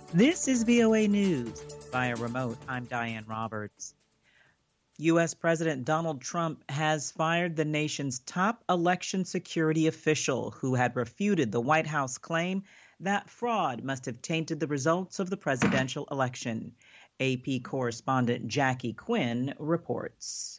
This is VOA News. Via remote, I'm Diane Roberts. U.S. President Donald Trump has fired the nation's top election security official who had refuted the White House claim that fraud must have tainted the results of the presidential election. AP correspondent Jackie Quinn reports.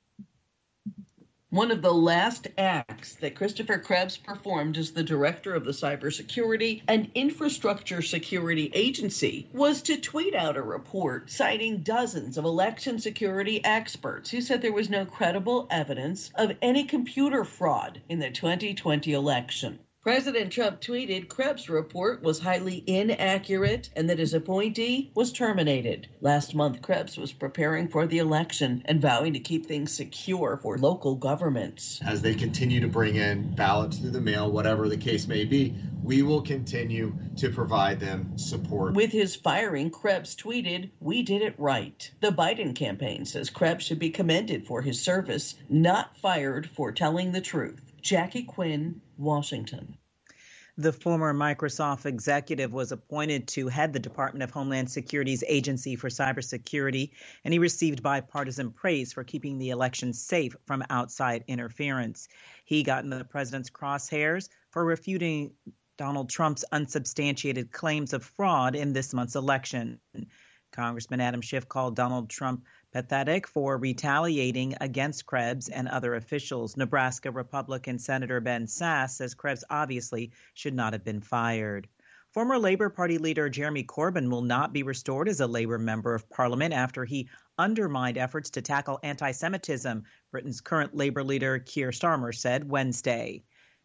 One of the last acts that Christopher Krebs performed as the director of the Cybersecurity and Infrastructure Security Agency was to tweet out a report citing dozens of election security experts who said there was no credible evidence of any computer fraud in the 2020 election. President Trump tweeted Krebs' report was highly inaccurate and that his appointee was terminated. Last month, Krebs was preparing for the election and vowing to keep things secure for local governments. As they continue to bring in ballots through the mail, whatever the case may be, we will continue to provide them support. With his firing, Krebs tweeted, "We did it right." The Biden campaign says Krebs should be commended for his service, not fired for telling the truth. Jackie Quinn, Washington. The former Microsoft executive was appointed to head the Department of Homeland Security's Agency for Cybersecurity, and he received bipartisan praise for keeping the election safe from outside interference. He got in the president's crosshairs for refuting Donald Trump's unsubstantiated claims of fraud in this month's election. Congressman Adam Schiff called Donald Trump pathetic for retaliating against Krebs and other officials. Nebraska Republican Senator Ben Sasse says Krebs obviously should not have been fired. Former Labor Party leader Jeremy Corbyn will not be restored as a Labor member of Parliament after he undermined efforts to tackle anti-Semitism, Britain's current Labor leader Keir Starmer said Wednesday.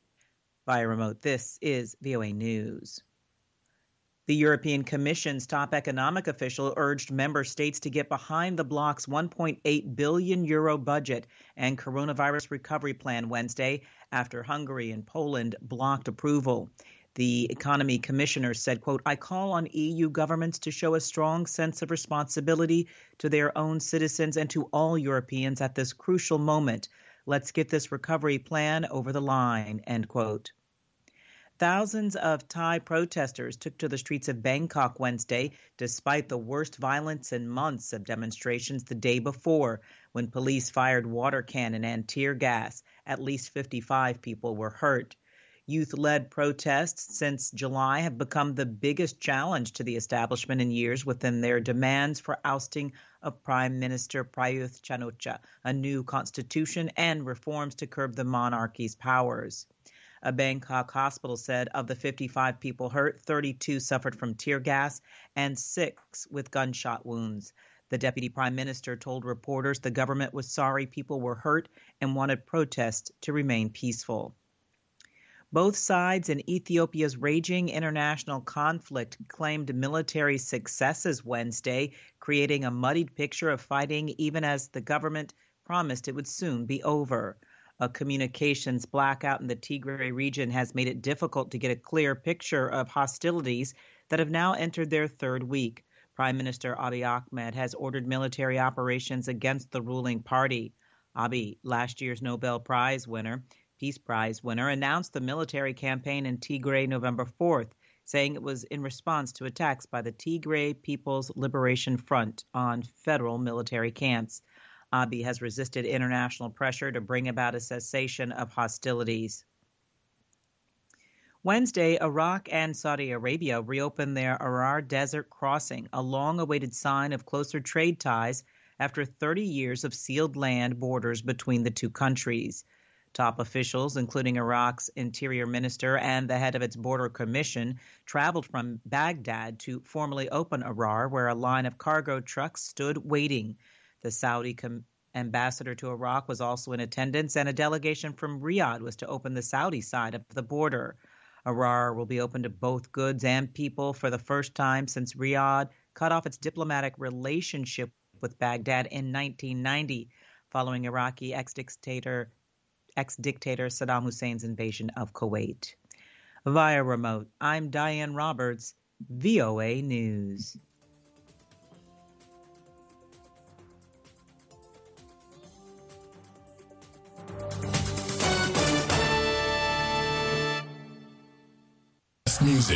Via remote, this is VOA News. The European Commission's top economic official urged member states to get behind the bloc's €1.8 billion budget and coronavirus recovery plan Wednesday after Hungary and Poland blocked approval. The economy commissioner said, quote, "I call on EU governments to show a strong sense of responsibility to their own citizens and to all Europeans at this crucial moment. Let's get this recovery plan over the line," end quote. Thousands of Thai protesters took to the streets of Bangkok Wednesday, despite the worst violence in months of demonstrations the day before, when police fired water cannon and tear gas. At least 55 people were hurt. Youth-led protests since July have become the biggest challenge to the establishment in years within their demands for ousting of Prime Minister Prayuth Chan-o-cha, a new constitution, and reforms to curb the monarchy's powers. A Bangkok hospital said of the 55 people hurt, 32 suffered from tear gas and 6 with gunshot wounds. The deputy prime minister told reporters the government was sorry people were hurt and wanted protests to remain peaceful. Both sides in Ethiopia's raging international conflict claimed military successes Wednesday, creating a muddied picture of fighting even as the government promised it would soon be over. A communications blackout in the Tigray region has made it difficult to get a clear picture of hostilities that have now entered their third week. Prime Minister Abiy Ahmed has ordered military operations against the ruling party. Abiy, last year's Nobel Peace Prize winner, announced the military campaign in Tigray November 4th, saying it was in response to attacks by the Tigray People's Liberation Front on federal military camps. Abiy has resisted international pressure to bring about a cessation of hostilities. Wednesday, Iraq and Saudi Arabia reopened their Arar Desert crossing, a long-awaited sign of closer trade ties after 30 years of sealed land borders between the two countries. Top officials, including Iraq's interior minister and the head of its border commission, traveled from Baghdad to formally open Arar, where a line of cargo trucks stood waiting. The Saudi ambassador to Iraq was also in attendance, and a delegation from Riyadh was to open the Saudi side of the border. Arar will be open to both goods and people for the first time since Riyadh cut off its diplomatic relationship with Baghdad in 1990, following Iraqi ex-dictator Saddam Hussein's invasion of Kuwait. Via remote, I'm Diane Roberts, VOA News. Music.